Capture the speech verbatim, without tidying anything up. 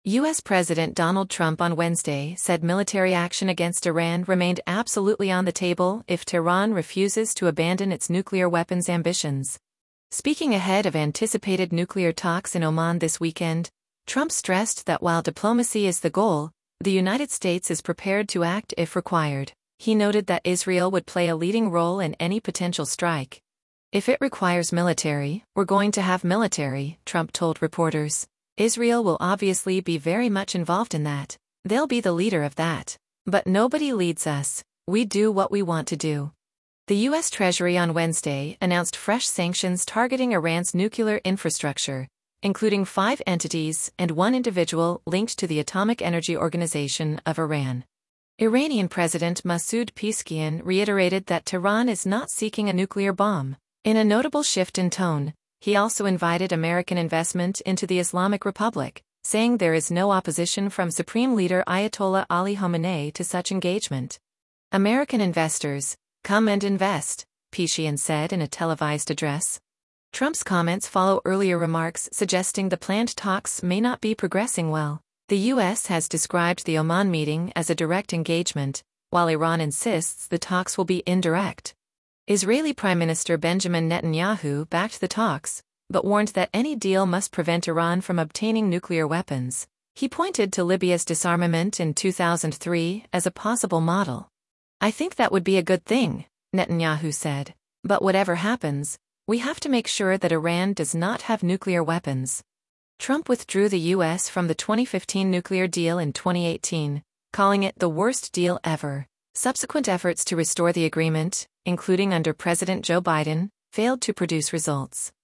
U S President Donald Trump on Wednesday said military action against Iran remained absolutely on the table if Tehran refuses to abandon its nuclear weapons ambitions. Speaking ahead of anticipated nuclear talks in Oman this weekend, Trump stressed that while diplomacy is the goal, the United States is prepared to act if required. He noted that Israel would play a leading role in any potential strike. "If it requires military, we're going to have military," Trump told reporters. "Israel will obviously be very much involved in that. They'll be the leader of that. But nobody leads us. We do what we want to do." The U S Treasury on Wednesday announced fresh sanctions targeting Iran's nuclear infrastructure, including five entities and one individual linked to the Atomic Energy Organization of Iran. Iranian President Masoud Pezeshkian reiterated that Tehran is not seeking a nuclear bomb. In a notable shift in tone, he also invited American investment into the Islamic Republic, saying there is no opposition from Supreme Leader Ayatollah Ali Khamenei to such engagement. "American investors, come and invest," Pezeshkian said in a televised address. Trump's comments follow earlier remarks suggesting the planned talks may not be progressing well. The U S has described the Oman meeting as a direct engagement, while Iran insists the talks will be indirect. Israeli Prime Minister Benjamin Netanyahu backed the talks, but warned that any deal must prevent Iran from obtaining nuclear weapons. He pointed to Libya's disarmament in two thousand three as a possible model. "I think that would be a good thing," Netanyahu said. "But whatever happens, we have to make sure that Iran does not have nuclear weapons." Trump withdrew the U S from the twenty fifteen nuclear deal in twenty eighteen, calling it the worst deal ever. Subsequent efforts to restore the agreement, including under President Joe Biden, failed to produce results.